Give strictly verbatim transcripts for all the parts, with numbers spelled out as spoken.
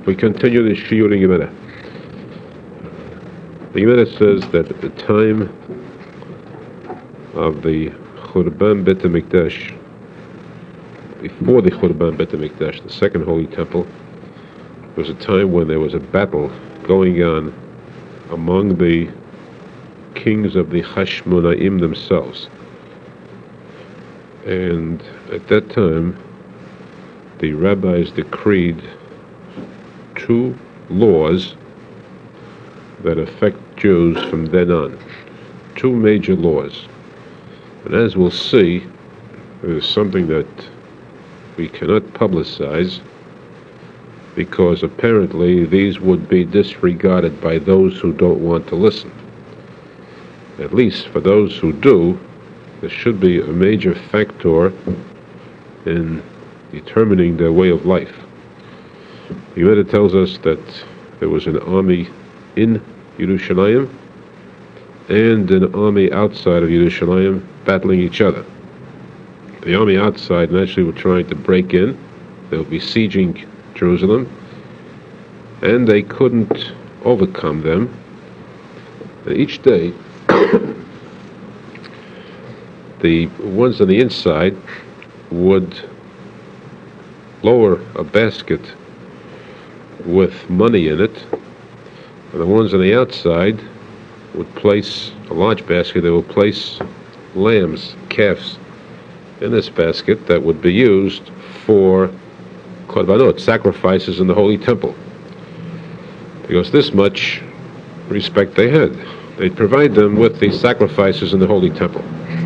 We continue the Shiur in Gemara. The Gemara says that at the time of the Churban Bet HaMikdash, before the Churban Bet HaMikdash, the second Holy Temple, there was a time when there was a battle going on among the kings of the Hashmonaim themselves. And at that time, the rabbis decreed two laws that affect Jews from then on. Two major laws. And as we'll see, it is something that we cannot publicize because apparently these would be disregarded by those who don't want to listen. At least for those who do, there should be a major factor in determining their way of life. The Gemara tells us that there was an army in Yerushalayim and an army outside of Yerushalayim battling each other. The army outside naturally were trying to break in. They were besieging Jerusalem, and they couldn't overcome them. And each day, the ones on the inside would lower a basket with money in it, and the ones on the outside would place a large basket. They would place lambs, calves, in this basket that would be used for korbanot, sacrifices in the Holy Temple. Because this much respect they had. They'd provide them with the sacrifices in the Holy Temple.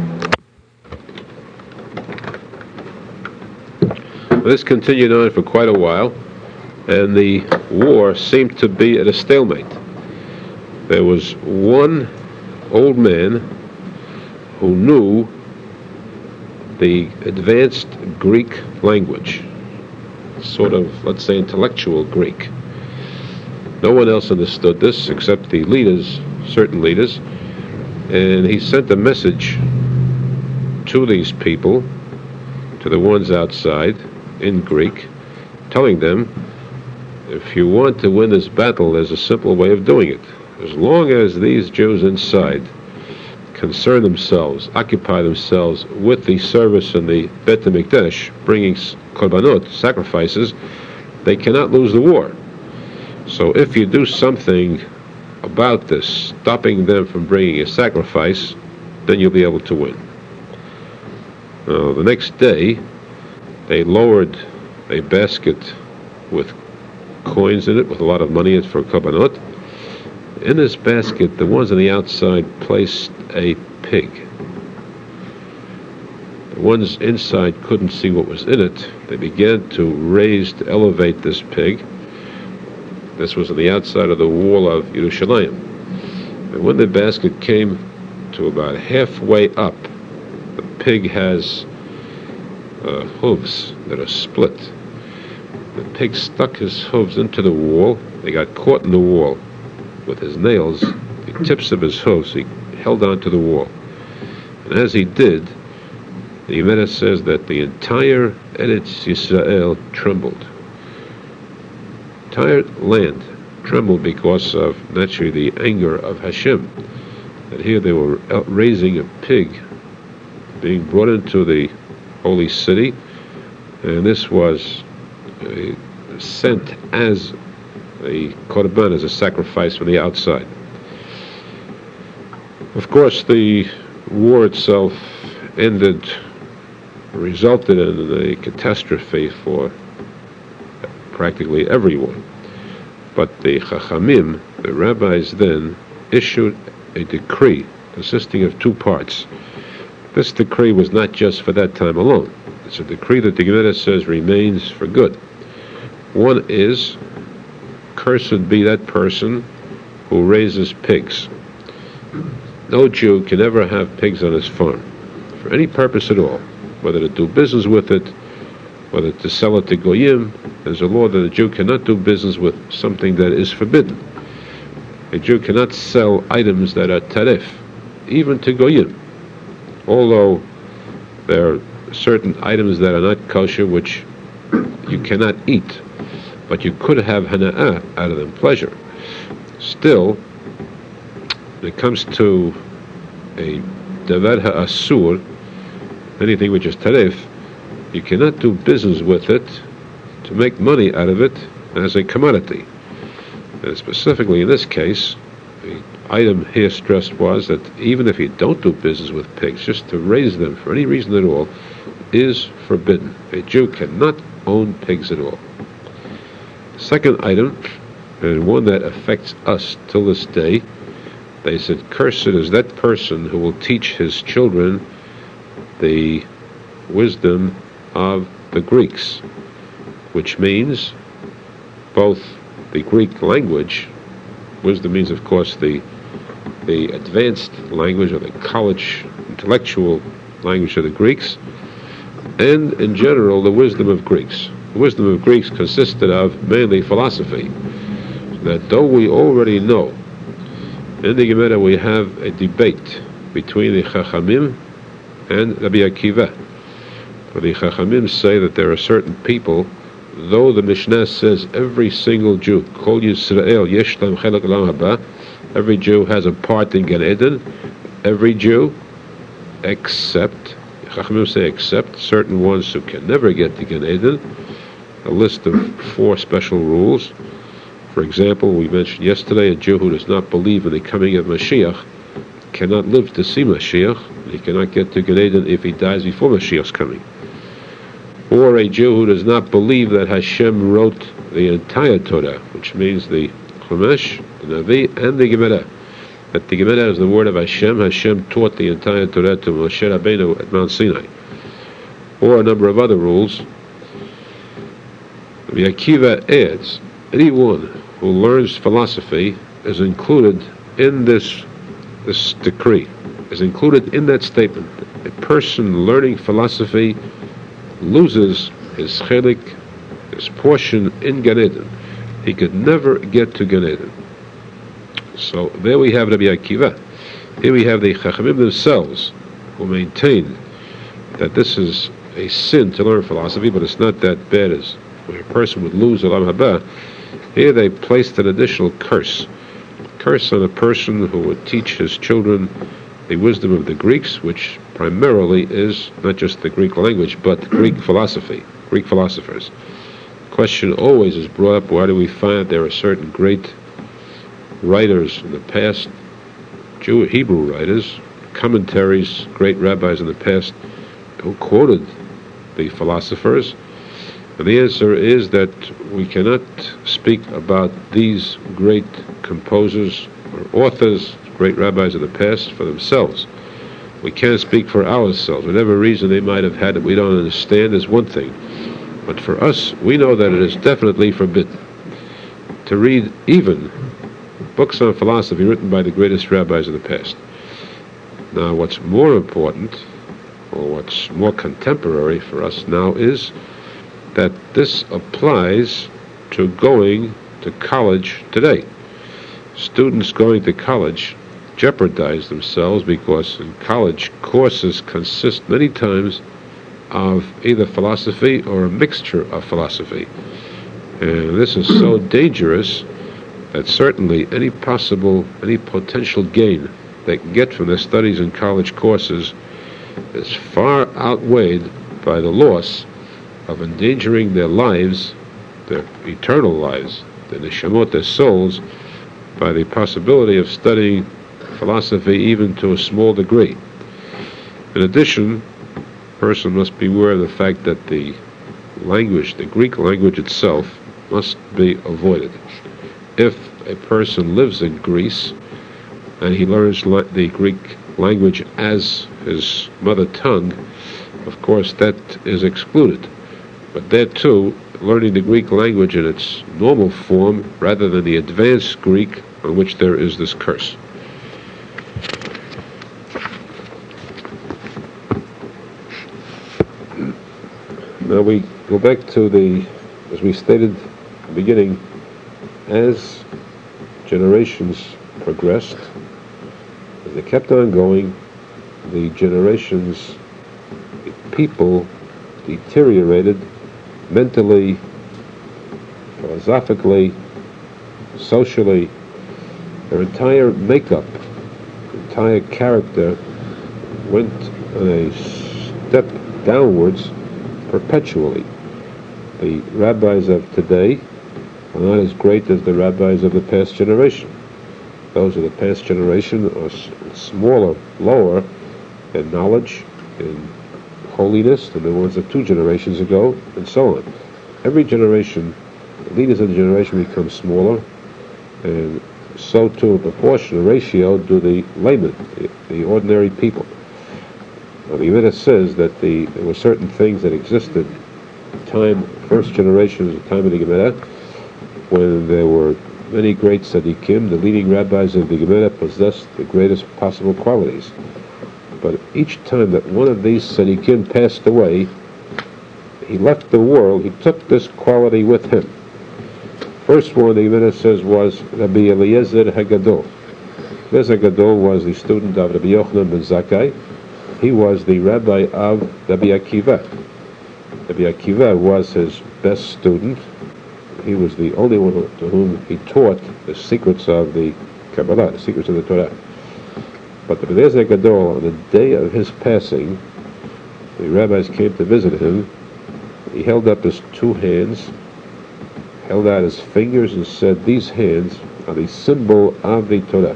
This continued on for quite a while, and the war seemed to be at a stalemate. There was one old man who knew the advanced Greek language, sort of, let's say, intellectual Greek. No one else understood this except the leaders, certain leaders, and he sent a message to these people, to the ones outside, in Greek, telling them, if you want to win this battle, there's a simple way of doing it. As long as these Jews inside concern themselves, occupy themselves with the service in the Bet HaMikdash, bringing korbanot, sacrifices, they cannot lose the war. So if you do something about this, stopping them from bringing a sacrifice, then you'll be able to win. Now, the next day, they lowered a basket with coins in it, with a lot of money in it for korbanot. In this basket, the ones on the outside placed a pig. The ones inside couldn't see what was in it. They began to raise, to elevate this pig. This was on the outside of the wall of Yerushalayim. And when the basket came to about halfway up, the pig has uh, hooves that are split. The pig stuck his hooves into the wall. They got caught in the wall with his nails, the tips of his hooves. He held on to the wall. And as he did, the Gemara says that the entire Eretz Yisrael trembled. The entire land trembled because of, naturally, the anger of Hashem. That here they were raising a pig being brought into the holy city, and this was uh, sent as a korban, as a sacrifice from the outside. Of course, the war itself ended, resulted in a catastrophe for practically everyone. But the Chachamim, the rabbis then, issued a decree consisting of two parts. This decree was not just for that time alone. It's a decree that the Gemara says remains for good. One is, cursed be that person who raises pigs. No Jew can ever have pigs on his farm, for any purpose at all, whether to do business with it, whether to sell it to Goyim. There's a law that a Jew cannot do business with something that is forbidden. A Jew cannot sell items that are tarif, even to Goyim. Although there are certain items that are not kosher which you cannot eat. but you could have hana'ah out of them, pleasure. Still, when it comes to a davar ha'asur, anything which is tarif, you cannot do business with it to make money out of it as a commodity. And specifically in this case, the item here stressed was that even if you don't do business with pigs, just to raise them for any reason at all is forbidden. A Jew cannot own pigs at all. Second item, and one that affects us till this day, they said, cursed is that person who will teach his children the wisdom of the Greeks, which means both the Greek language. Wisdom means, of course, the the advanced language or the college intellectual language of the Greeks, and in general the wisdom of Greeks. The wisdom of Greeks consisted of mainly philosophy, that though we already know in the Gemara we have a debate between the Chachamim and Rabbi Akiva. For the Chachamim say that there are certain people, though the Mishnah says every single Jew, Kol Yisrael Yesh Lam Chelek Olam Haba, every Jew has a part in Gan Eden, every Jew, except, Chachamim say except certain ones who can never get to Gan Eden, a list of four special rules. For example, we mentioned yesterday, a Jew who does not believe in the coming of Mashiach cannot live to see Mashiach. He cannot get to Gan Eden if he dies before Mashiach's coming. Or a Jew who does not believe that Hashem wrote the entire Torah, which means the Chumash, the Navi, and the Gemara. That the Gemara is the word of Hashem. Hashem taught the entire Torah to Moshe Rabbeinu at Mount Sinai. Or a number of other rules. Rabbi Akiva adds, anyone who learns philosophy is included in this this decree, is included in that statement. A person learning philosophy loses his chelik, his portion in Gan Eden. He could never get to Gan Eden. So there we have Rabbi Akiva. Here we have the Chachamim themselves, who maintain that this is a sin to learn philosophy, but it's not that bad as where a person would lose Olam Haba. Here they placed an additional curse. Curse on a person who would teach his children the wisdom of the Greeks, which primarily is not just the Greek language, but Greek philosophy, Greek philosophers. The question always is brought up, why do we find there are certain great writers in the past, Jew, Hebrew writers, commentaries, great rabbis in the past, who quoted the philosophers? And the answer is that we cannot speak about these great composers or authors, great rabbis of the past, for themselves. We can't speak for ourselves. Whatever reason they might have had that we don't understand is one thing. But for us, we know that it is definitely forbidden to read even books on philosophy written by the greatest rabbis of the past. Now, what's more important, or what's more contemporary for us now, is that this applies to going to college today. Students going to college jeopardize themselves because in college courses consist many times of either philosophy or a mixture of philosophy. And this is so dangerous that certainly any possible, any potential gain they can get from their studies in college courses is far outweighed by the loss of endangering their lives, their eternal lives, their neshamot, their souls, by the possibility of studying philosophy even to a small degree. In addition, a person must be aware of the fact that the language, the Greek language itself, must be avoided. If a person lives in Greece and he learns the Greek language as his mother tongue, of course that is excluded. But there too, learning the Greek language in its normal form rather than the advanced Greek on which there is this curse. Now we go back to the, as we stated at the beginning, as generations progressed, as they kept on going, the generations, the people deteriorated mentally, philosophically, socially, their entire makeup, entire character went on a step downwards perpetually. The rabbis of today are not as great as the rabbis of the past generation. Those of the past generation are s- smaller, lower in knowledge, in holiness than the ones of two generations ago, and so on. Every generation, the leaders of the generation become smaller, and so too, in proportional ratio, do the laymen, the, the ordinary people. Now, the Gemara says that the, there were certain things that existed time, first generation is the time of the Gemara, when there were many great tzaddikim. The leading rabbis of the Gemara possessed the greatest possible qualities. But each time that one of these tzaddikim passed away, he left the world, he took this quality with him. First one, the Gemara says, was Rabbi Eliezer Hagadol. Eliezer Hagadol was the student of Rabbi Yochanan ben Zakkai. He was the rabbi of Rabbi Akiva. Rabbi Akiva was his best student. He was the only one who, to whom he taught the secrets of the Kabbalah, the secrets of the Torah. But the Eliezer Gadol, on the day of his passing, the rabbis came to visit him. He held up his two hands, held out his fingers, and said, "These hands are the symbol of the Torah.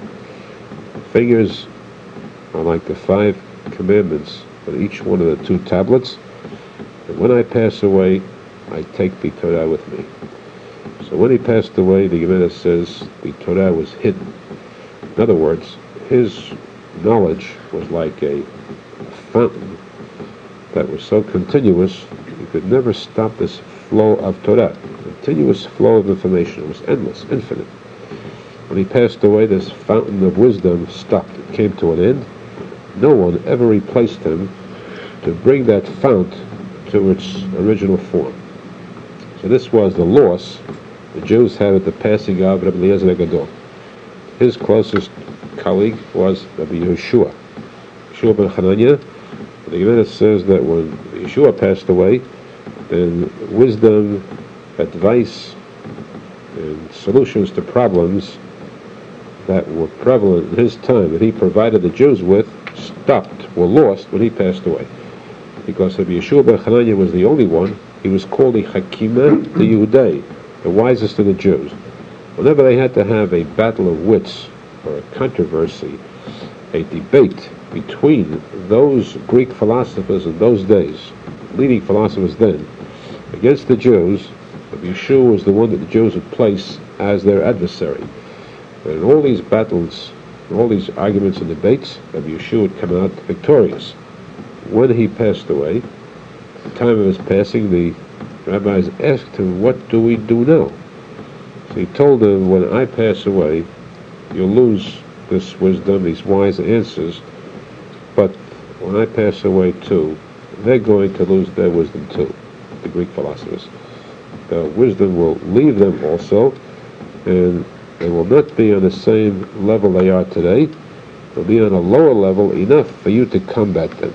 Fingers are like the five commandments on each one of the two tablets. And when I pass away, I take the Torah with me." So when he passed away, the Gemara says the Torah was hidden. In other words, his knowledge was like a fountain that was so continuous, you could never stop this flow of Torah. Continuous flow of information. It was endless, infinite. When he passed away, this fountain of wisdom stopped. It came to an end. No one ever replaced him to bring that fount to its original form. So this was the loss the Jews had at the passing of Rabbi Eliezer Gadol. His closest colleague was Rabbi Yeshua, Yeshua ben Hananiah. The Gemara says that when Yeshua passed away, then wisdom, advice, and solutions to problems that were prevalent in his time, that he provided the Jews with, stopped, were lost when he passed away. Because Rabbi Yeshua ben Hananiah was the only one. He was called the Hakimah the Yehudei, the wisest of the Jews. Whenever they had to have a battle of wits, or a controversy, a debate between those Greek philosophers in those days, leading philosophers then, against the Jews, Rabbi Yeshua was the one that the Jews would place as their adversary. And in all these battles, in all these arguments and debates, Rabbi Yeshua would come out victorious. When he passed away, at the time of his passing, the rabbis asked him, "What do we do now?" So he told them, "When I pass away, you'll lose this wisdom, these wise answers, but when I pass away too, they're going to lose their wisdom too," the Greek philosophers. The wisdom will leave them also, and they will not be on the same level they are today. They'll be on a lower level enough for you to combat them.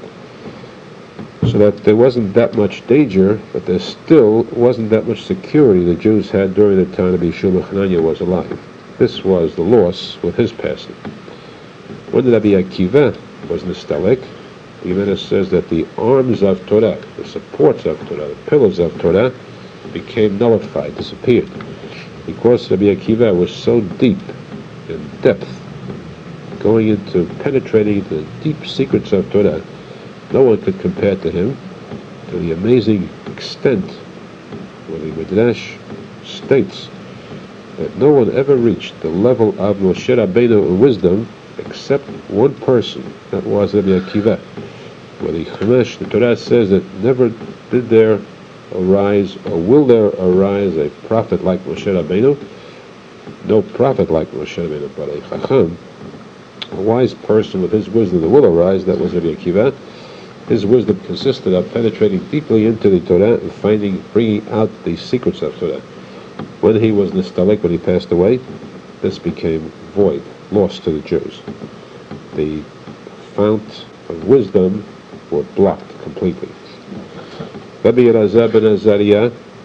So that there wasn't that much danger, but there still wasn't that much security the Jews had during the time that Yeshua ben Hananiah was alive. This was the loss with his passing. When Rabbi Akiva was Nistalek, the Gemara says that the arms of Torah, the supports of Torah, the pillars of Torah, became nullified, disappeared. Because Rabbi Akiva was so deep in depth, going into, penetrating into the deep secrets of Torah, no one could compare to him, to the amazing extent where the Midrash states that no one ever reached the level of Moshe Rabbeinu in wisdom except one person, that was Rabbi Akiva. Where the Chumash, the Torah says that never did there arise, or will there arise, a prophet like Moshe Rabbeinu. No prophet like Moshe Rabbeinu, but a Chacham, a wise person with his wisdom that will arise, that was Rabbi Akiva. His wisdom consisted of penetrating deeply into the Torah and finding, bringing out the secrets of Torah. When he was Nistalek, when he passed away, this became void, lost to the Jews. The fount of wisdom were blocked completely. Rabbi Elazar ben Azariah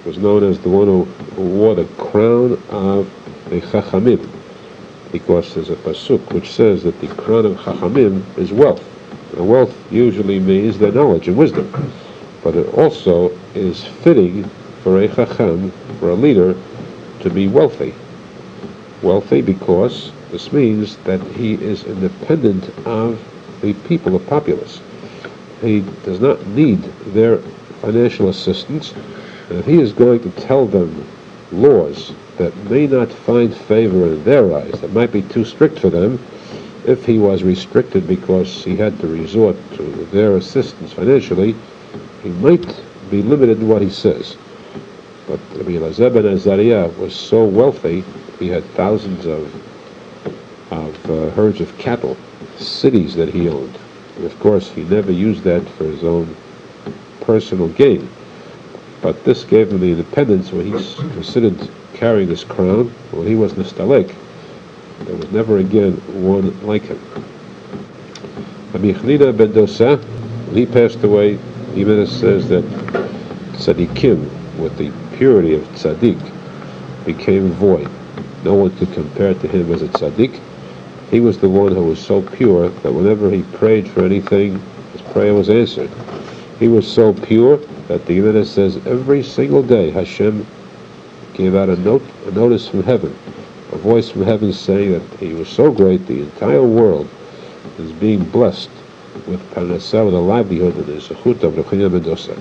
was known as the one who, who wore the crown of the Chachamim, because there's a pasuk which says that the crown of Chachamim is wealth. And wealth usually means their knowledge and wisdom, but it also is fitting for a Chacham, for a leader, to be wealthy. Wealthy because this means that he is independent of the people, the populace. He does not need their financial assistance, and if he is going to tell them laws that may not find favor in their eyes, that might be too strict for them, if he was restricted because he had to resort to their assistance financially, he might be limited in what he says. But Rabbi Elazar ben Azariah was so wealthy, he had thousands of of uh, herds of cattle, cities that he owned. And of course, he never used that for his own personal gain. But this gave him the independence when he considered carrying this crown. When he was Nistalek, there was never again one like him. Rabbi Chanina ben Dosa, when he passed away, even says that tzaddikim, with the purity of tzaddik, became void. No one could compare to him as a tzaddik. He was the one who was so pure that whenever he prayed for anything, his prayer was answered. He was so pure that the Gemara says every single day Hashem gave out a note, a notice from heaven, a voice from heaven saying that he was so great, the entire world is being blessed with parnassah, with a livelihood, and the zechut of Rabbi Chanina ben Dosa.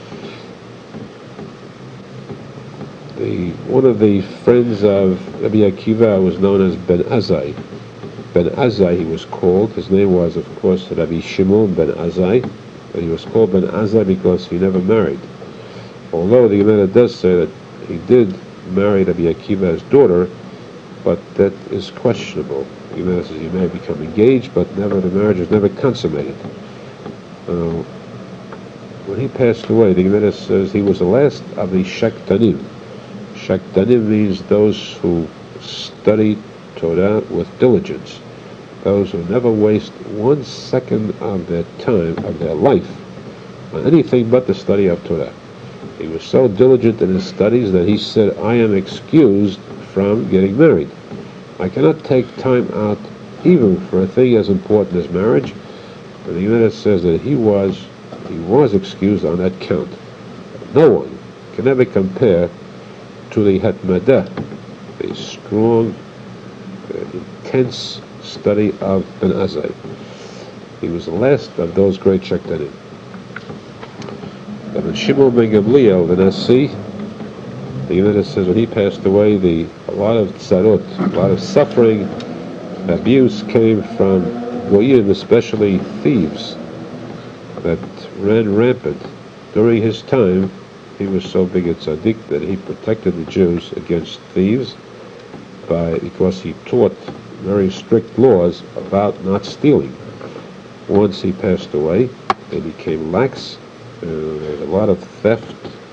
The, one of the friends of Rabbi Akiva was known as Ben Azai. Ben Azai he was called. His name was, of course, Rabbi Shimon ben Azai, but he was called Ben Azai because he never married. Although the Gemara does say that he did marry Rabbi Akiva's daughter, but that is questionable. The Gemara says he may have become engaged, but never the marriage was never consummated. Uh, when he passed away, the Gemara says he was the last of the Shaktanim. Shaktanim means those who study Torah with diligence, those who never waste one second of their time, of their life, on anything but the study of Torah. He was so diligent in his studies that he said, I am excused from getting married. I cannot take time out even for a thing as important as marriage. And the Gemara says that he was he was excused on that count. No one can ever compare to the Hatmadah, the strong, uh, intense study of Ben Azai. He was the last of those great Shaktanim. But when Shimon ben Gamliel, the Nasi, the Gemara says when he passed away, the a lot of tzarot, a lot of suffering, abuse came from goyim, especially thieves, that ran rampant. During his time, he was so big a tzaddik that he protected the Jews against thieves by because he taught very strict laws about not stealing. Once he passed away, they became lax. Uh, there was a lot of theft.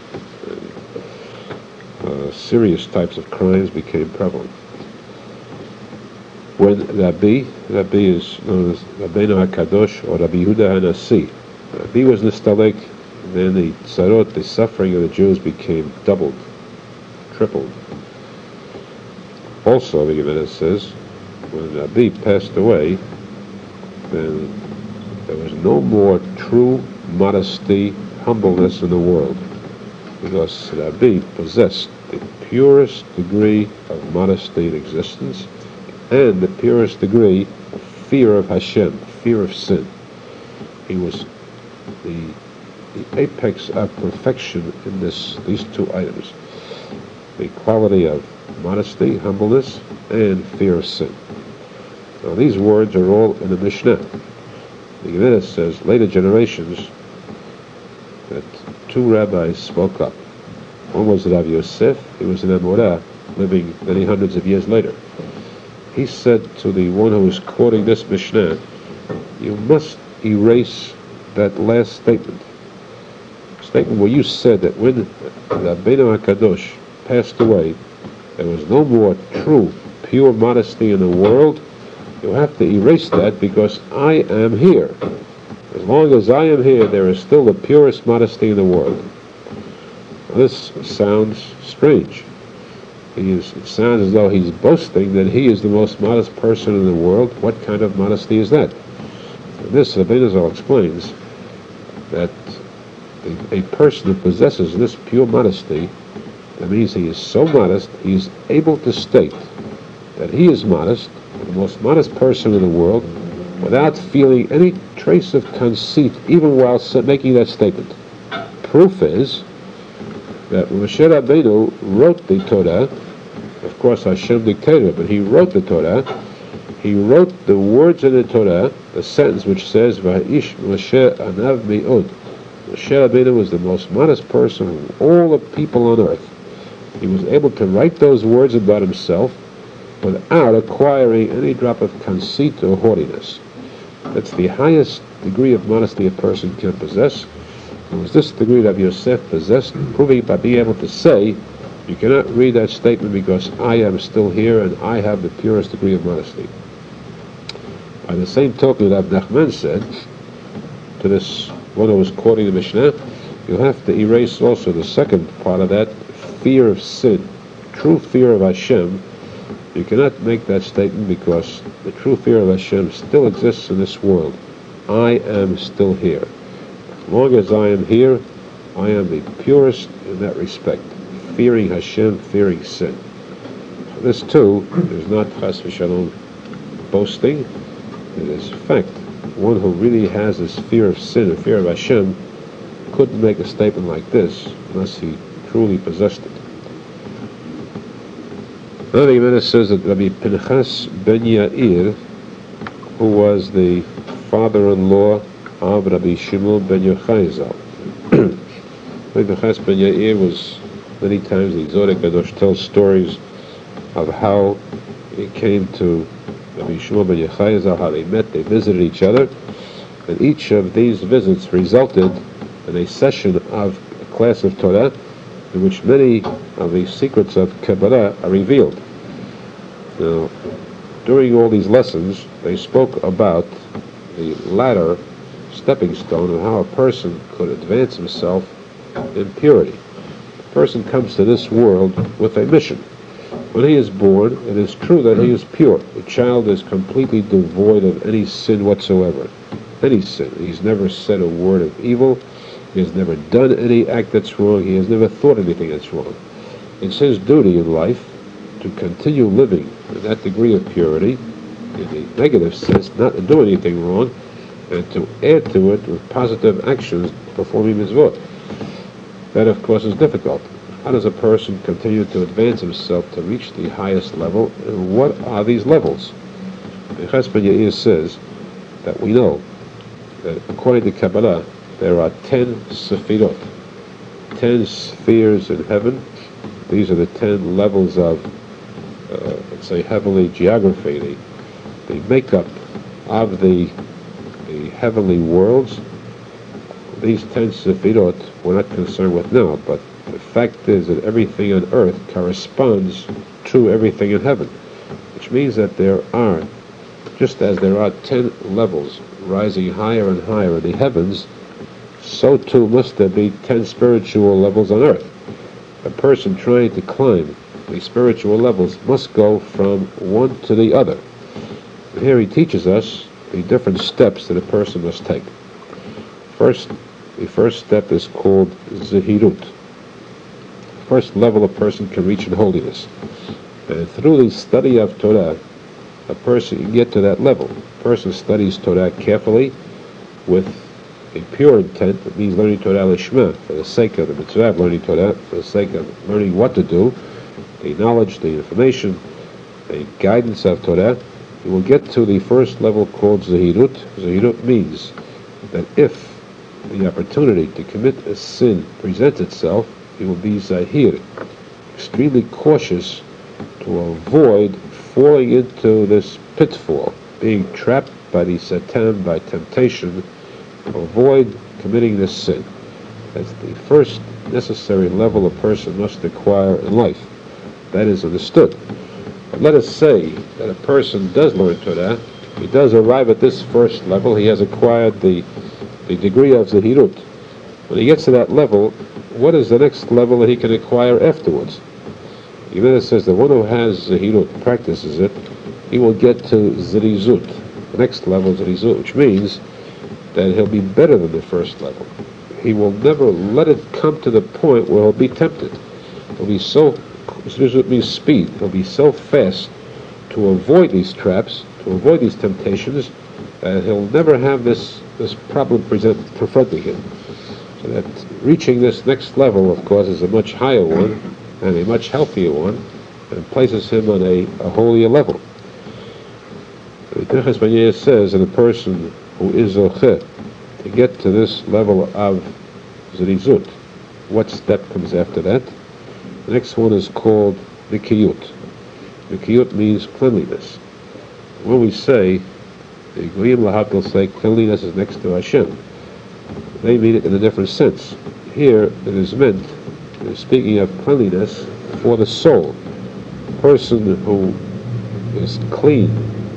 Uh, uh, serious types of crimes became prevalent. When Rabbi, Rabbi is known as Rabbeinu HaKadosh or Rabbi Yehuda HaNasi, Rabbi was Nistalek, then the tzarot, the suffering of the Jews became doubled, tripled. Also, the Gemara says, when Rabbi passed away, then there was no more true modesty, humbleness in the world, because Rabbi possessed the purest degree of modesty in existence and the purest degree of fear of Hashem, fear of sin. He was the, the apex of perfection in this these two items, the quality of modesty, humbleness, and fear of sin. Now these words are all in the Mishnah. The Gemara says later generations that two rabbis spoke up. One was Rav Yosef, he was an Amorah, living many hundreds of years later. He said to the one who was quoting this Mishnah, you must erase that last statement. Statement where you said that when Rabbeinu HaKadosh passed away, there was no more true, pure modesty in the world. You have to erase that because I am here. As long as I am here, there is still the purest modesty in the world. This sounds strange. He is, it sounds as though he's boasting that he is the most modest person in the world. What kind of modesty is that? This, Rabbeinu Zal explains that a, a person who possesses this pure modesty, that means he is so modest, he is able to state that he is modest, the most modest person in the world, without feeling any trace of conceit, even while making that statement. Proof is that when Moshe Rabbeinu wrote the Torah, of course Hashem dictated it, but he wrote the Torah, he wrote the words in the Torah, the sentence which says, Va'ish Moshe Anav Mi'od. Moshe Rabbeinu was the most modest person of all the people on earth. He was able to write those words about himself without acquiring any drop of conceit or haughtiness. That's the highest degree of modesty a person can possess. It was this degree that Yosef possessed, proving by being able to say, you cannot read that statement because I am still here and I have the purest degree of modesty. By the same token that Nachman said to this one who was quoting the Mishnah, you have to erase also the second part of that, fear of sin, true fear of Hashem. You cannot make that statement because the true fear of Hashem still exists in this world. I am still here. As long as I am here, I am the purest in that respect. Fearing Hashem, fearing sin. So this too is not chas v'shalom boasting. It is fact. One who really has this fear of sin and fear of Hashem couldn't make a statement like this unless he truly possessed it. Another Gemara says that Rabbi Pinchas ben Yair, who was the father-in-law of Rabbi Shimon ben Yochai Zal. Rabbi Pinchas ben Yair was, many times the Zohar Kadosh tells stories of how he came to Rabbi Shimon ben Yochai Zal, how they met, they visited each other, and each of these visits resulted in a session of a class of Torah in which many of the secrets of Kabbalah are revealed. Now, during all these lessons, they spoke about the ladder, stepping stone, of how a person could advance himself in purity. A person comes to this world with a mission. When he is born, it is true that he is pure. The child is completely devoid of any sin whatsoever. Any sin. He's never said a word of evil. He has never done any act that's wrong. He has never thought anything that's wrong. It's his duty in life to continue living in that degree of purity, in the negative sense, not to do anything wrong, and to add to it with positive actions, performing mitzvot. That, of course, is difficult. How does a person continue to advance himself to reach the highest level, and what are these levels? Pinchas ben Yair says that we know that according to Kabbalah, there are ten sefirot, ten spheres in heaven. These are the ten levels of, uh, let's say, heavenly geography, the, the makeup of the, the heavenly worlds. These ten sefirot we're not concerned with now, but the fact is that everything on earth corresponds to everything in heaven, which means that there are, just as there are ten levels rising higher and higher in the heavens, so too must there be ten spiritual levels on earth. A person trying to climb the spiritual levels must go from one to the other. And here he teaches us the different steps that a person must take. First, the first step is called Zehirut. First level a person can reach in holiness. And through the study of Torah, a person can get to that level. A person studies Torah carefully with a pure intent. It means learning Torah Lishma, for the sake of the mitzvah of learning Torah, for the sake of learning what to do, the knowledge, the information, the guidance of Torah. You will get to the first level called Zehirut. Zehirut means that if the opportunity to commit a sin presents itself, you will be Zahir, extremely cautious to avoid falling into this pitfall, being trapped by the Satan, by temptation, to avoid committing this sin. That's the first necessary level a person must acquire in life. That is understood. But let us say that a person does learn Torah, he does arrive at this first level, he has acquired the, the degree of Zehirut. When he gets to that level, what is the next level that he can acquire afterwards? Even it says the one who has Zehirut, practices it, he will get to Zerizut. The next level is Zerizut, which means that he'll be better than the first level. He will never let it come to the point where he'll be tempted. He'll be so, Zerizut means speed, he'll be so fast to avoid these traps, to avoid these temptations, that he'll never have this, this problem present, confronting him. So that reaching this next level, of course, is a much higher one, and a much healthier one, and places him on a, a holier level. The Pinchas Ben Yair says that a person who is zocheh to get to this level of zerizut, what step comes after that? The next one is called nikiyut. Nikiyut means cleanliness. When we say, the Goyim Lahabil say cleanliness is next to Hashem, they mean it in a different sense. Here it is meant, speaking of cleanliness, for the soul. A person who is clean,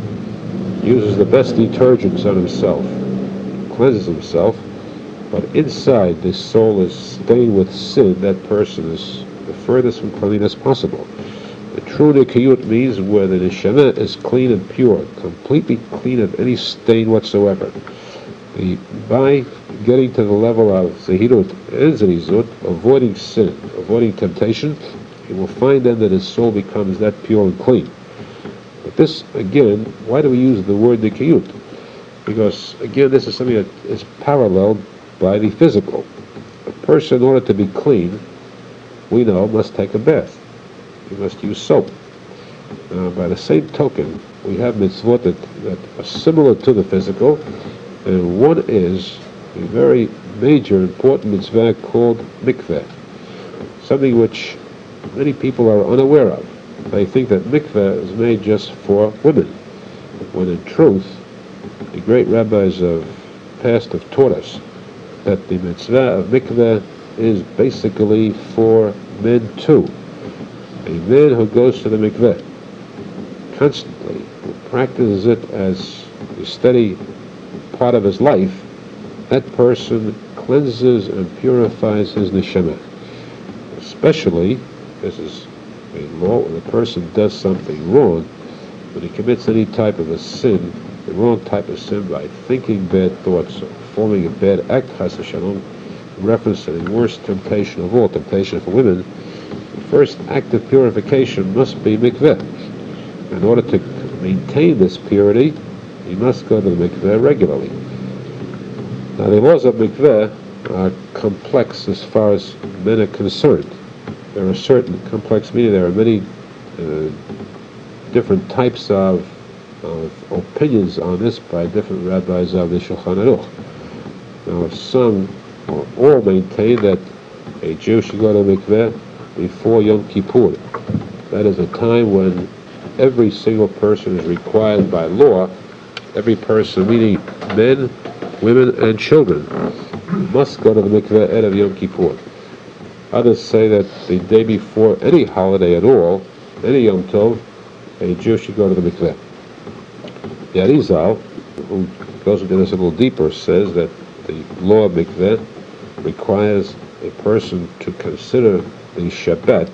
uses the best detergents on himself, cleanses himself, but inside this soul is stained with sin, that person is the furthest from cleanliness possible. The true nikiyut means where the neshama is clean and pure, completely clean of any stain whatsoever. The, by getting to the level of zehirut and zerizut, avoiding sin, avoiding temptation, he will find then that his soul becomes that pure and clean. But this, again, why do we use the word nikiyut? Because, again, this is something that is paralleled by the physical. A person, in order to be clean, we know, must take a bath. He must use soap. Uh, by the same token, we have mitzvot that, that are similar to the physical, and one is a very major, important mitzvah called mikveh, something which many people are unaware of. They think that mikveh is made just for women, when in truth, the great rabbis of past have taught us that the mitzvah of mikveh is basically for men too. A man who goes to the mikveh constantly, who practices it as a steady part of his life, that person cleanses and purifies his neshama. Especially, this is a law, when a person does something wrong, when he commits any type of a sin, the wrong type of sin, by thinking bad thoughts or forming a bad act, chas v'shalom, in reference to the worst temptation of all, temptation for women, the first act of purification must be mikveh. In order to maintain this purity, he must go to the mikveh regularly. Now, the laws of mikveh are complex as far as men are concerned. There are certain complex, meaning there are many uh, different types of, of opinions on this by different rabbis of the Shulchan Aruch. Now, some or all maintain that a Jew should go to mikveh before Yom Kippur. That is a time when every single person is required by law, every person, meaning men, women, and children, must go to the mikveh at of Yom Kippur. Others say that the day before any holiday at all, any Yom Tov, a Jew should go to the mikveh. The Arizal, who goes into this a little deeper, says that the law of mikveh requires a person to consider the Shabbat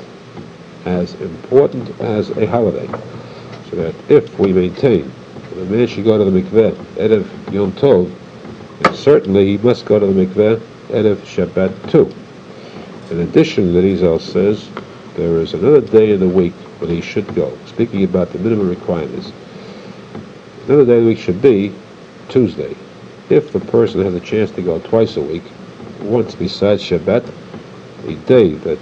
as important as a holiday. So that if we maintain that a man should go to the mikveh Erev Yom Tov, then certainly he must go to the mikveh Erev Shabbat too. In addition, the Rizal says there is another day in the week when he should go, speaking about the minimum requirements. Another day of the week should be Tuesday. If the person has a chance to go twice a week, once besides Shabbat, the day that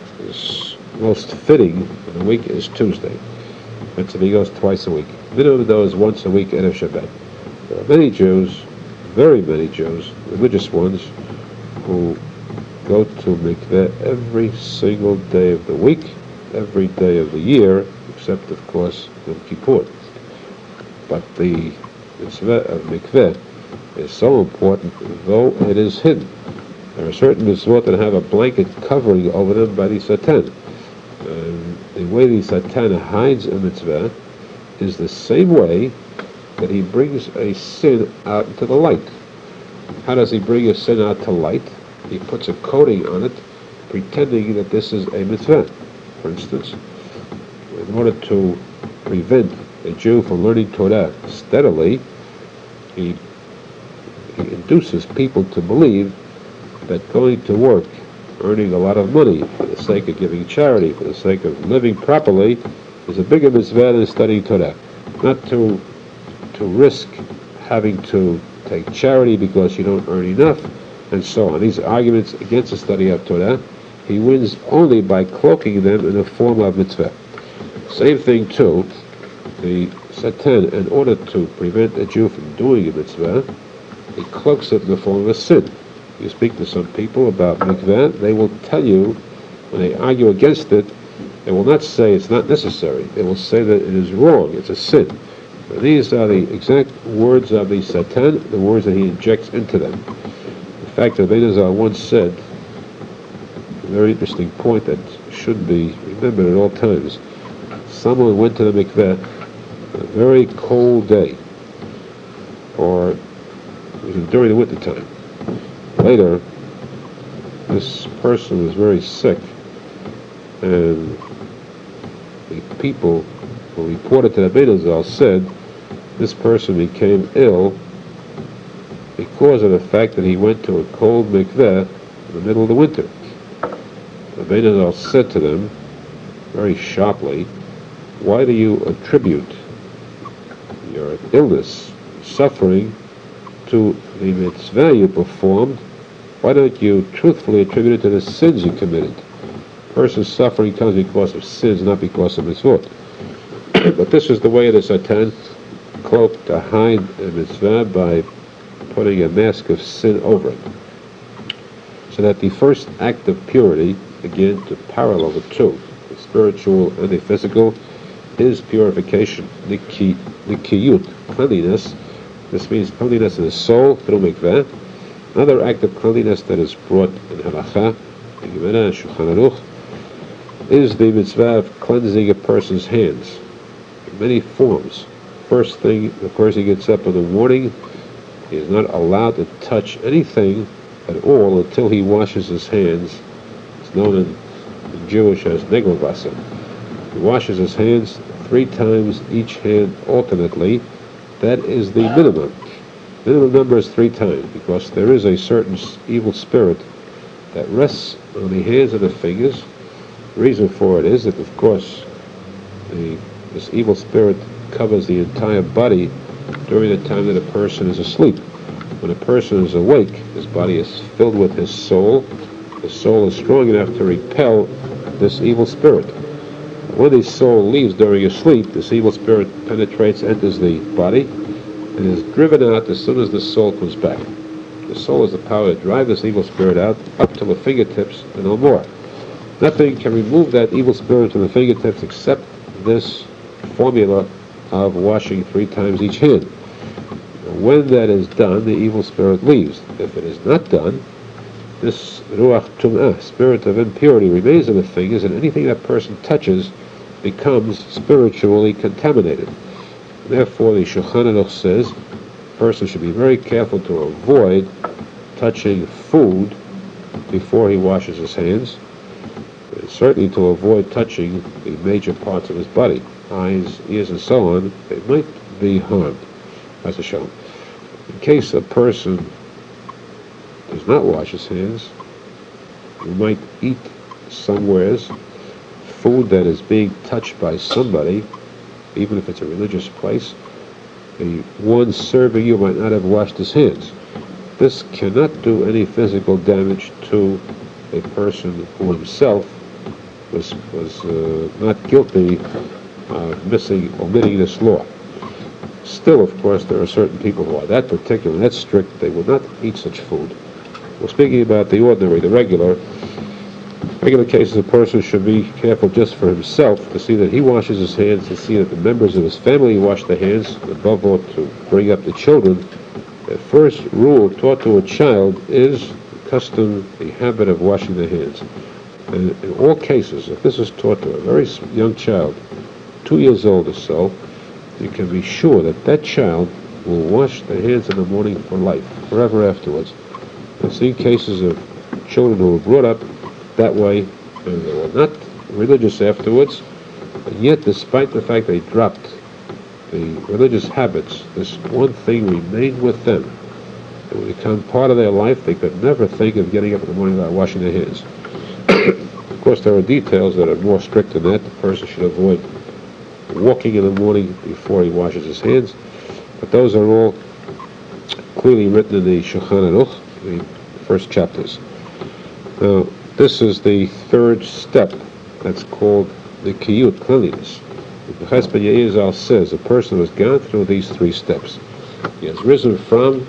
is most fitting in the week is Tuesday. And so he goes twice a week. Minimum, though, is once a week and a Shabbat. There are many Jews, very many Jews, religious ones, who go to mikveh every single day of the week, every day of the year, except, of course, Yom Kippur. But the mitzvah of mikveh is so important, though it is hidden. There are certain mitzvot that have a blanket covering over them by the Satan. And the way the Satan hides a mitzvah is the same way that he brings a sin out into the light. How does he bring a sin out to light? He puts a coating on it pretending that this is a mitzvah. For instance, in order to prevent a Jew from learning Torah steadily, he, he induces people to believe that going to work, earning a lot of money for the sake of giving charity, for the sake of living properly, is a bigger mitzvah than studying Torah. Not to to risk having to take charity because you don't earn enough, and so on. These arguments against the study of Torah, he wins only by cloaking them in the form of mitzvah. Same thing too, the Satan, in order to prevent a Jew from doing a mitzvah, he cloaks it in the form of a sin. You speak to some people about mikveh, they will tell you, when they argue against it, they will not say it's not necessary. They will say that it is wrong, it's a sin. And these are the exact words of the Satan, the words that he injects into them. In fact, Rabbeinu Zal once said, a very interesting point that should be remembered at all times. Someone went to the mikveh on a very cold day, or during the winter time. Later, this person was very sick, and the people who reported to the Rabbeinu Zal said this person became ill because of the fact that he went to a cold mikveh in the middle of the winter. The Rabbeinu Zal said to them, very sharply, why do you attribute your illness, suffering, to the mitzvah you performed? Why don't you truthfully attribute it to the sins you committed? A person's suffering comes because of sins, not because of mitzvot. But this is the way of the Satan, cloaked to hide a mitzvah by putting a mask of sin over it. So that the first act of purity, again to parallel the two, the spiritual and the physical, is purification, niki, nikiyut, cleanliness. This means cleanliness of the soul through mikveh. Another act of cleanliness that is brought in Halakha, the Gemara and Shulchan Aruch, is the mitzvah of cleansing a person's hands in many forms. First thing, the person gets up in the morning, he is not allowed to touch anything at all until he washes his hands. It's known in, in Jewish as neglavasa. He washes his hands three times, each hand alternately. That is the minimum. Minimum number is three times, because there is a certain evil spirit that rests on the hands and the fingers. The reason for it is that, of course, the, this evil spirit covers the entire body during the time that a person is asleep. When a person is awake, his body is filled with his soul. The soul is strong enough to repel this evil spirit. When the soul leaves during his sleep, this evil spirit penetrates, enters the body, and is driven out as soon as the soul comes back. The soul has the power to drive this evil spirit out up to the fingertips and no more. Nothing can remove that evil spirit from the fingertips except this formula of washing three times each hand. When that is done, the evil spirit leaves. If it is not done, this ruach tum'ah, spirit of impurity, remains in the fingers, and anything that person touches becomes spiritually contaminated. Therefore, the Shulchan Aruch says a person should be very careful to avoid touching food before he washes his hands, and certainly to avoid touching the major parts of his body, eyes, ears, and so on. They might be harmed. As a show. In case a person does not wash his hands, you might eat somewheres food that is being touched by somebody, even if it's a religious place. The one serving you might not have washed his hands. This cannot do any physical damage to a person who himself was was uh, not guilty of missing, omitting this law. Still, of course, there are certain people who are that particular, that strict, they will not eat such food. We're speaking about the ordinary, the regular. Regular cases, a person should be careful just for himself to see that he washes his hands, to see that the members of his family wash their hands, above all to bring up the children. The first rule taught to a child is the custom, the habit of washing their hands. And in all cases, if this is taught to a very young child, two years old or so, you can be sure that that child will wash their hands in the morning for life, forever afterwards. I've seen cases of children who were brought up that way, and they were not religious afterwards, and yet despite the fact they dropped the religious habits, this one thing remained with them. It would become part of their life. They could never think of getting up in the morning without washing their hands. Of course, there are details that are more strict than that. The person should avoid walking in the morning before he washes his hands. But those are all clearly written in the Shulchan Aruch, the first chapters. Now, this is the third step. That's called the Kiyut, cleanliness. The Ches Ben Yeizal says a person who has gone through these three steps, he has risen from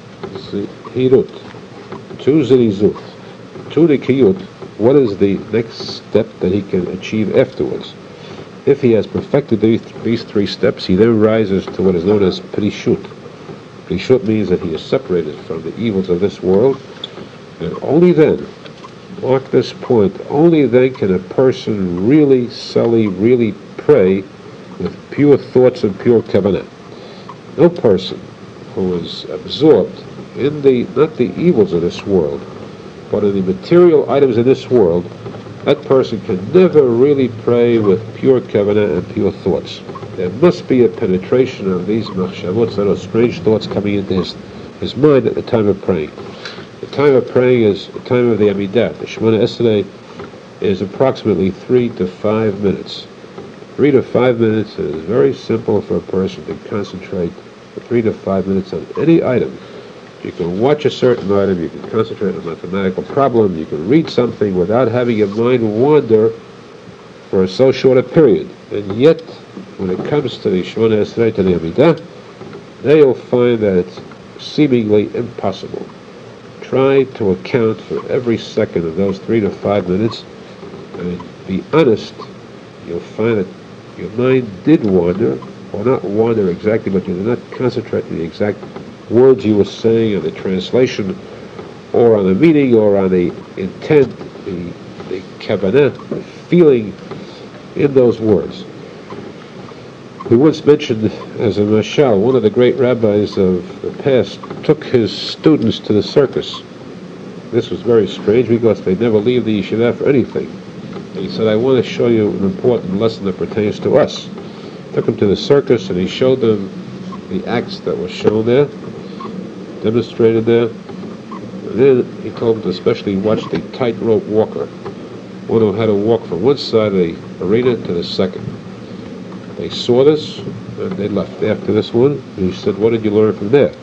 Hirut to Zirizut to the Kiyut. What is the next step that he can achieve afterwards? If he has perfected these, these three steps, he then rises to what is known as Prishut. Prishut means that he is separated from the evils of this world, and only then, mark this point, only then can a person really, solely, really pray with pure thoughts and pure kavanah. No person who is absorbed in the, not the evils of this world, but in the material items in this world, that person can never really pray with pure kavanah and pure thoughts. There must be a penetration of these machshavot, that are strange thoughts coming into his, his mind at the time of praying. The time of praying is the time of the Amidah. The Shemona Esrei is approximately three to five minutes. Three to five minutes is very simple for a person to concentrate for three to five minutes on any item. You can watch a certain item, you can concentrate on a mathematical problem, you can read something without having your mind wander for so short a period. And yet, when it comes to the Shemona Esrei, to the Amidah, there you'll find that it's seemingly impossible. Try to account for every second of those three to five minutes, and be honest, you'll find that your mind did wander, or not wander exactly, but you did not concentrate on the exact words you were saying, on the translation, or on the meaning, or on the intent, the, the kavanah, the feeling in those words. We once mentioned as a mashal, one of the great rabbis of the past took his students to the circus. This was very strange because they never leave the yeshiva for anything. And he said, I want to show you an important lesson that pertains to us. Took them to the circus and he showed them the acts that were shown there, demonstrated there. And then he told them to especially watch the tightrope walker, one who had to walk from one side of the arena to the second. They saw this, and they left after this one. And he said, what did you learn from there?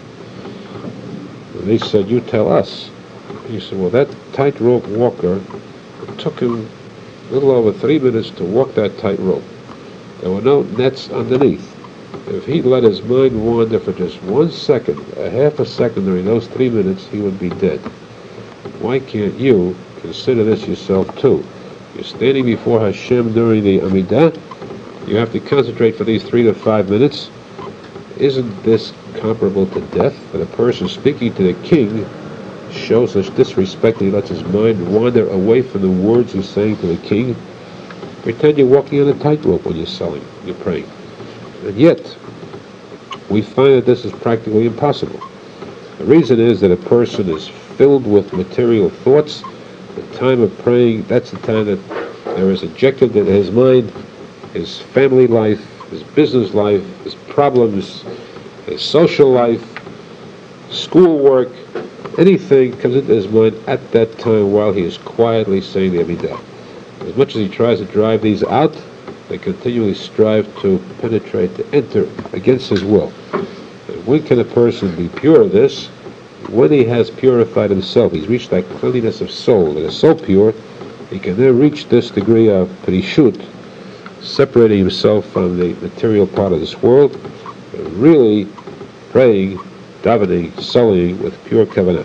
And they said, you tell us. He said, well, that tightrope walker, it took him a little over three minutes to walk that tightrope. There were no nets underneath. If he let his mind wander for just one second, a half a second during those three minutes, he would be dead. Why can't you consider this yourself too? You're standing before Hashem during the Amidah. You have to concentrate for these three to five minutes. Isn't this comparable to death? That a person speaking to the king shows such disrespect that he lets his mind wander away from the words he's saying to the king. Pretend you're walking on a tightrope when you're selling, you're praying. And yet, we find that this is practically impossible. The reason is that a person is filled with material thoughts. The time of praying, that's the time that there is injected into his mind his family life, his business life, his problems, his social life, schoolwork, anything comes into his mind at that time while he is quietly saying the Amidah. As much as he tries to drive these out, they continually strive to penetrate, to enter against his will. And when can a person be pure of this? When he has purified himself, he's reached that cleanliness of soul that is so pure, he can then reach this degree of Prishut, separating himself from the material part of this world, and really praying, davening, sullying with pure kavanah.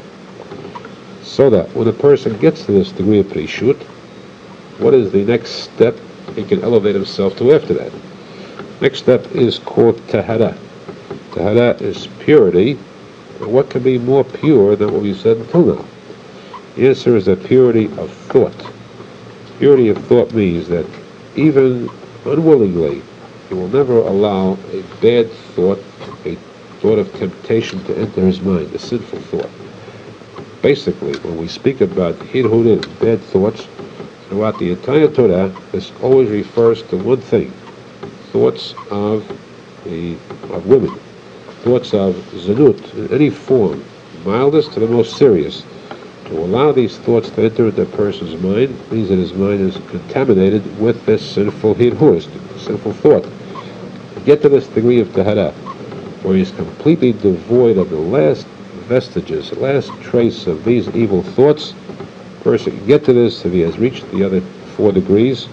So that when a person gets to this degree of Prishut, what is the next step he can elevate himself to after that? Next step is called Tahara. Tahara is purity, and what can be more pure than what we said until now? The answer is the purity of thought. Purity of thought means that even unwillingly, he will never allow a bad thought, a thought of temptation to enter his mind, a sinful thought. Basically, when we speak about hirhurim, bad thoughts, Throughout the entire Torah, this always refers to one thing: thoughts of the of women, thoughts of zanut in any form, mildest to the most serious. To allow these thoughts to enter into a person's mind means that his mind is contaminated with this sinful hidhus, sinful thought. To get to this degree of tahara, where he is completely devoid of the last vestiges, the last trace of these evil thoughts, a person can get to this if he has reached the other four degrees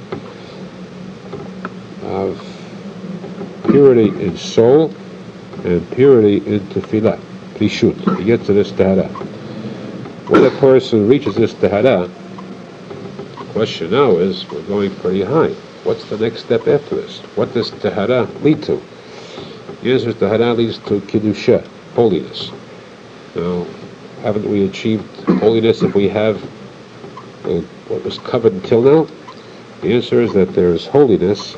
of purity in soul and purity in tefillah, plishut. He gets to this tahara. When a person reaches this tahara, the question now is, we're going pretty high. What's the next step after this? What does tahara lead to? The answer is tahara leads to kiddusha, holiness. Now, haven't we achieved holiness if we have uh, what was covered until now? The answer is that there is holiness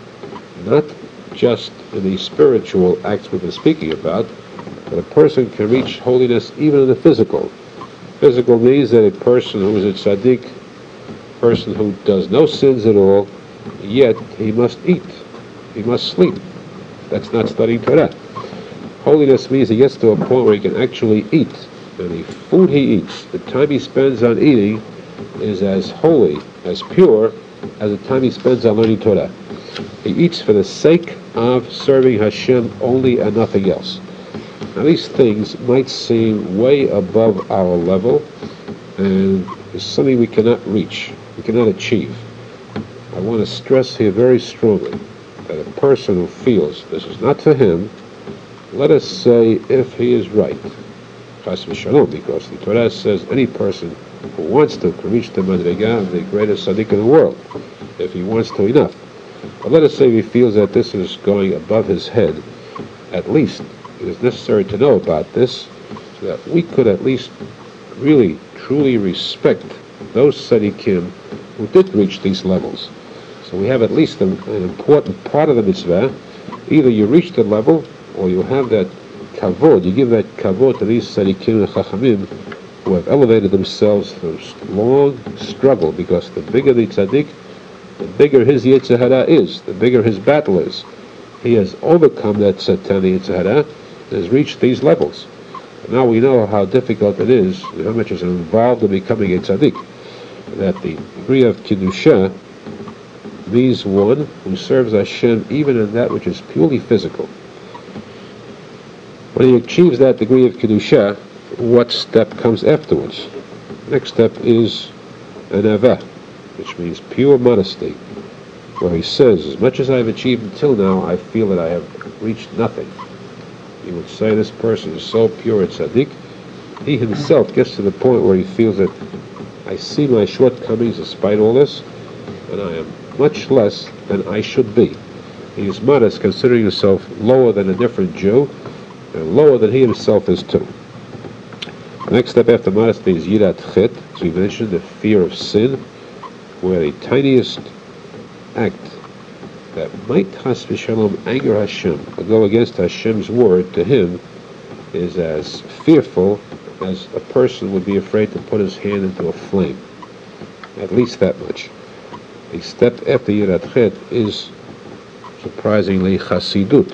not just in the spiritual acts we've been speaking about, but a person can reach holiness even in the physical. Physical means that a person who is a tzaddik, a person who does no sins at all, yet he must eat, he must sleep. That's not studying Torah. Holiness means he gets to a point where he can actually eat, and the food he eats, the time he spends on eating, is as holy, as pure, as the time he spends on learning Torah. He eats for the sake of serving Hashem only and nothing else. Now these things might seem way above our level, and it's something we cannot reach, we cannot achieve. I want to stress here very strongly that a person who feels this is not for him, let us say if he is right, chas v'shalom, because the Torah says any person who wants to can reach the madrega of the greatest tzaddik in the world, if he wants to enough. But let us say he feels that this is going above his head. At least it is necessary to know about this, so that we could at least really, truly respect those tzaddikim who did reach these levels. So we have at least an, an important part of the mitzvah. Either you reach the level, or you have that kavod, you give that kavod to these tzaddikim and chachamim who have elevated themselves through long struggle, because the bigger the tzaddik, the bigger his Yetzer Hara is, the bigger his battle is. He has overcome that satanic Yetzer Hara and has reached these levels. And now we know how difficult it is, and how much is involved in becoming a tzaddik, that the degree of kiddusha means one who serves Hashem even in that which is purely physical. When he achieves that degree of Kedusha, what step comes afterwards? The next step is anava, which means pure modesty, where he says, as much as I've achieved until now, I feel that I have reached nothing. He would say this person is so pure at tzaddik, he himself gets to the point where he feels that I see my shortcomings despite all this, and I am much less than I should be. He is modest, considering himself lower than a different Jew, and lower than he himself is too. The next step after modesty is yirat chet, as we mentioned, the fear of sin, where the tiniest act that might chas v'shalom anger Hashem, or go against Hashem's word to him, is as fearful as a person would be afraid to put his hand into a flame. At least that much. The step after yirat chet is surprisingly chasidut.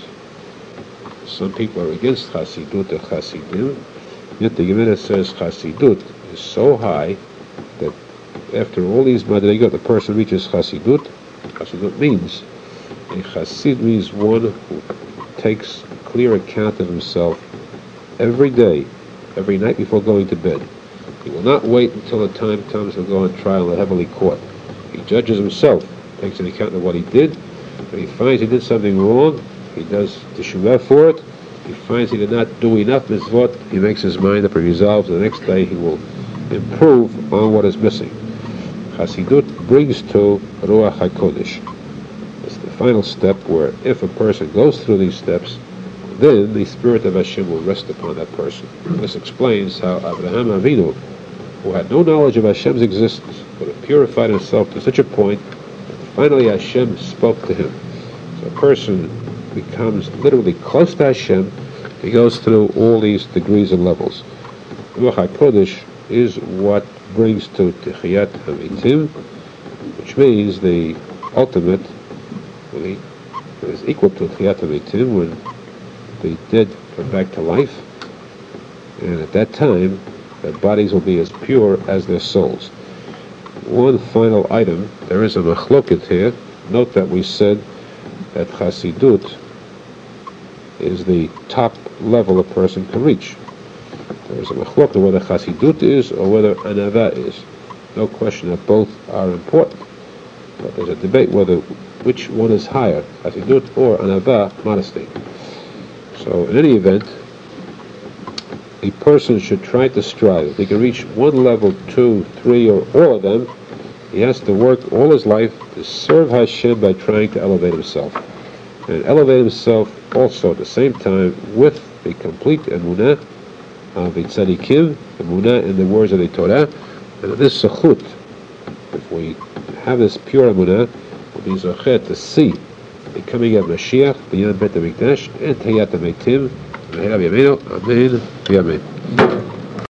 Some people are against chasidut or chasidim, yet the Gemara says chasidut is so high that after all these madrigot, the person reaches chasidut. Chasidut means, a chasid means one who takes clear account of himself every day, every night before going to bed. He will not wait until the time comes to go on trial in a heavenly court. He judges himself, takes an account of what he did. When he finds he did something wrong, he does teshuvah for it. He finds he did not do enough mitzvot, he makes his mind up and resolves the next day he will improve on what is missing. Chasidut brings to Ruach HaKodesh. It's the final step where if a person goes through these steps, then the Spirit of Hashem will rest upon that person. This explains how Abraham Avinu, who had no knowledge of Hashem's existence, but had purified himself to such a point that finally Hashem spoke to him. So a person becomes literally close to Hashem. He goes through all these degrees and levels. Ruach HaKodesh is what brings to Techiyat HaMitim, which means the ultimate really, is equal to Tchiyat HaMeitim, when the dead come back to life, and at that time their bodies will be as pure as their souls. One final item, there is a machloket here. Note that we said that Chassidut is the top level a person can reach. There is a machloket whether Chassidut is or whether Anava is. No question that both are important, but there's a debate whether which one is higher, Chassidut or Anava, modesty. So in any event, a person should try to strive. If he can reach one level, two, three, or all of them, he has to work all his life to serve Hashem by trying to elevate himself. And elevate himself also at the same time with the complete emunah of the tzaddikim, emunah in the words of the Torah. And this zechut, if we have this pure emunah, we'll be zochet to see the coming of Mashiach, beyond Bet HaMikdash, and Tchiyat HaMeitim. Amen. Amen.